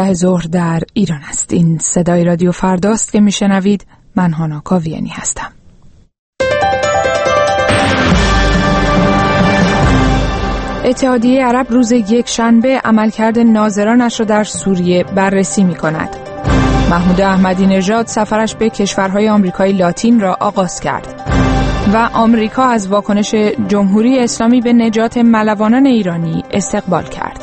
11 ظهر در ایران است. این صدای رادیو فرداست که میشنوید. من هانا کاویانی هستم. اتحادیه عرب روز یک شنبه عملکرد ناظرانش را در سوریه بررسی می‌کند. محمود احمدی نژاد سفرش به کشورهای آمریکای لاتین را آغاز کرد و آمریکا از واکنش جمهوری اسلامی به نجات ملوانان ایرانی استقبال کرد.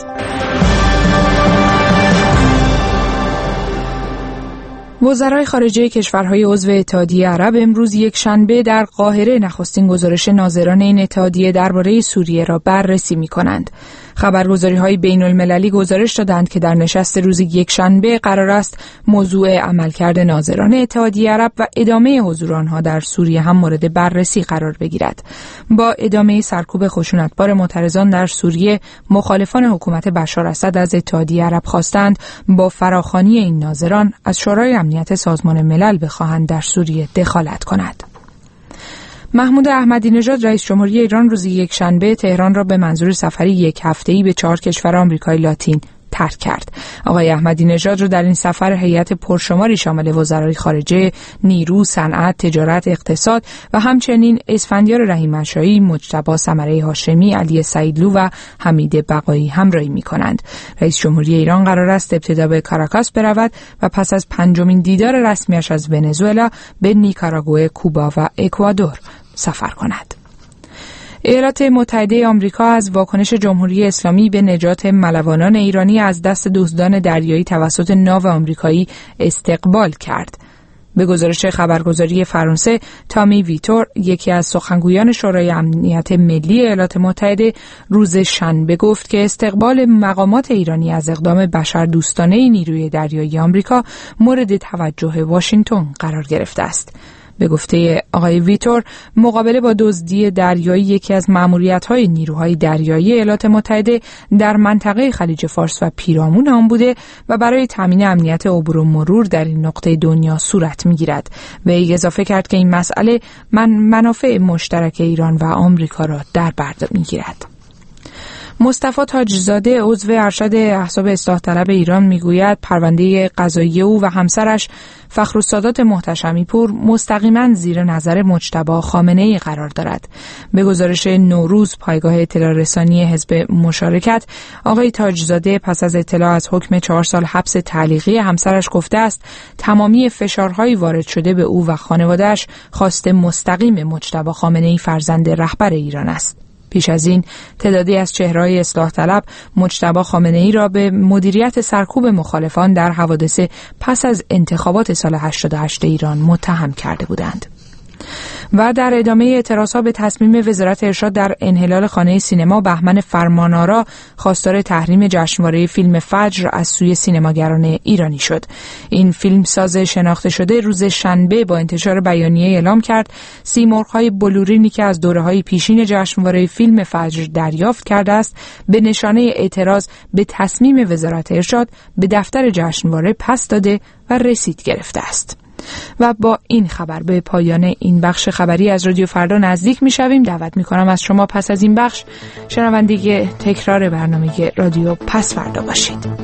وزرای خارجه کشورهای عضو اتحادیه عرب امروز یک شنبه در قاهره نخستین گزارش ناظران این اتحادیه درباره سوریه را بررسی می‌کنند. خبرگزاری‌های بین‌المللی گزارش دادند که در نشست روز یک شنبه قرار است موضوع عملکرد ناظران اتحادیه عرب و ادامه حضور آنها در سوریه هم مورد بررسی قرار بگیرد. با ادامه سرکوب خشونتبار معترضان در سوریه، مخالفان حکومت بشار اسد از اتحادیه عرب خواستند با فراخوانی این ناظران از شورای امنیت سازمان ملل بخواهند در سوریه دخالت کند. محمود احمدی نژاد رئیس جمهوری ایران روز یک شنبه تهران را به منظور سفری یک هفته‌ای به 4 کشور آمریکای لاتین ترک کرد. آقای احمدی نژاد رو در این سفر هیئت پرشماری شامل وزرای خارجه، نیرو، صنعت، تجارت، اقتصاد و همچنین اسفندیار رحیم‌اشایی، مجتبی ثمره هاشمی، علی سعیدلو و حمید بقایی همراهی می‌کنند. رئیس جمهوری ایران قرار است ابتدا به کاراکاس برود و پس از 5مین دیدار رسمیش از ونزوئلا به نیکاراگوئه، کوبا و اکوادور سفر کند. ایالات متحده آمریکا از واکنش جمهوری اسلامی به نجات ملوانان ایرانی از دست دزدان دریایی توسط ناو آمریکایی استقبال کرد. به گزارش خبرگزاری فرانسه، تامی ویتور، یکی از سخنگویان شورای امنیت ملی ایالات متحده، روز شنبه گفت که استقبال مقامات ایرانی از اقدام بشردوستانه نیروی دریایی آمریکا مورد توجه واشنگتن قرار گرفته است. به گفته آقای ویتور، مقابله با دزدی دریایی یکی از مأموریت‌های نیروهای دریایی ایالات متحده در منطقه خلیج فارس و پیرامون آن بوده و برای تامین امنیت عبور و مرور در این نقطه دنیا صورت می‌گیرد. و اضافه کرد که این مسئله منافع مشترک ایران و آمریکا را در بر می‌گیرد. مصطفی تاجزاده عضو ارشد احزاب اصلاح طلب ایران میگوید پرونده قضایی او و همسرش فخرالسادات محتشمی پور مستقیما زیر نظر مجتبی خامنه‌ای قرار دارد. به گزارش نوروز پایگاه اطلاع رسانی حزب مشارکت، آقای تاجزاده پس از اطلاع از حکم 4 سال حبس تعلیقی همسرش گفته است تمامی فشارهایی وارد شده به او و خانواده‌اش خواست مستقیم مجتبی خامنه‌ای فرزند رهبر ایران است. پیش از این تعدادی از چهره‌های اصلاح طلب مجتبی خامنه‌ای را به مدیریت سرکوب مخالفان در حوادث پس از انتخابات سال 88 ایران متهم کرده بودند. و در ادامه اعتراضها به تصمیم وزارت ارشاد در انحلال خانه سینما، بهمن فرمانآرا خواستار تحریم جشنواره فیلم فجر از سوی سینماگران ایرانی شد. این فیلمساز شناخته شده روز شنبه با انتشار بیانیه اعلام کرد سیمرغ‌های بلورینی که از دوره‌های پیشین جشنواره فیلم فجر دریافت کرده است به نشانه اعتراض به تصمیم وزارت ارشاد به دفتر جشنواره پس داده و رسید گرفته است. و با این خبر به پایان این بخش خبری از رادیو فردا نزدیک می‌شویم. دعوت می‌کنم از شما پس از این بخش شنونده تکرار برنامه رادیو پس فردا باشید.